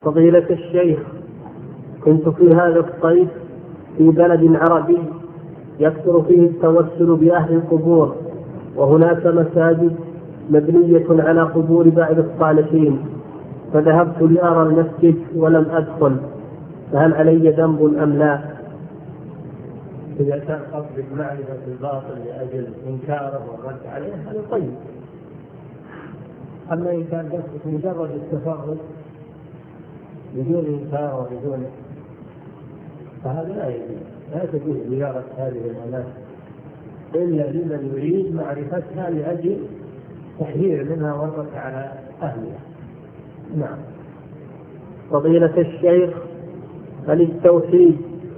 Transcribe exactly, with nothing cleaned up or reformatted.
فضيلة الشيخ، كنت في هذا الصيف في بلد عربي يكثر فيه التوسل بأهل القبور، وهناك مساجد مبنية على قبور بعض الصالحين، فذهبت لأرى المسجد ولم أدخل، فهل علي ذنب أم لا؟ إذا كان قصدك معرفة الباطل لأجل إنكاره والرد عليه هذا طيب. أما إن كان قصدك مجرد التفرد بدون إنكار وبدون، فهذا لا يجوز، لا تجوز زيارة هذه الأماكن إلا لمن يريد معرفتها لأجل تحذير منها والرد على أهلها. نعم. فضيلة الشيخ، هل التوحيد